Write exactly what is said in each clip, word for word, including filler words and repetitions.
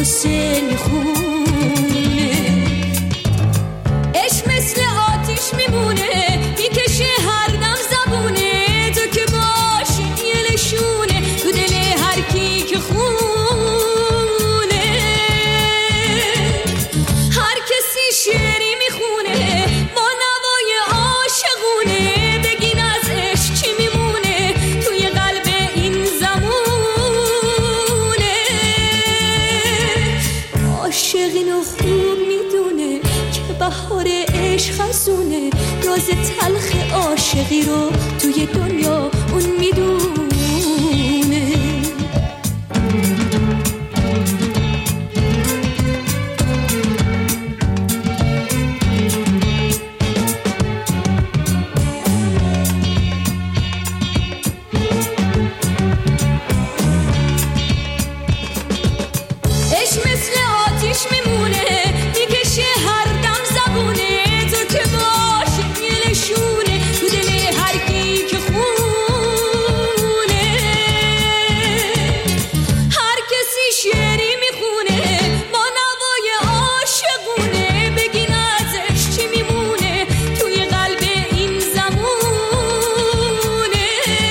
قصه میخونه. عشق مثل آتیش میمونه، میکشه هر دم زبونه. تو که باشی یه نشونه تو دل هر کی که خونه. هر کسی شعری میخونه با نوای عاشقونه. بگین از عشق چی میمونه توی قلب این زمونه. عاشقینو خوب میدونه که بهار عشق خزونه. راز تلخ عاشقی رو توی دنیا اون میدونه. عشق مثل آتیش میمونه، میکشه هر دم زبونه. تو که باشی یه نشونه تو دل هر کی که خونه. هر کسی شعری میخونه با نوای عاشقونه. بگین از عشق چی میمونه توی قلب این زمونه.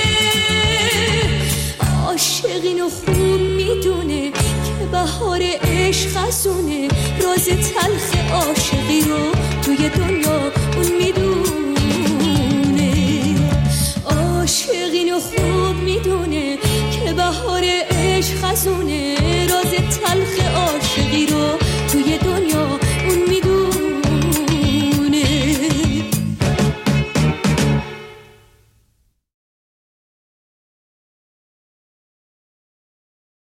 عاشقینو خوب میدونه که بهار عشق خزونه. راز تلخ عاشقی رو توی دنیا اون میدونه. عاشقینو خوب میدونه که بهار عشق خزونه. راز تلخ عاشقی رو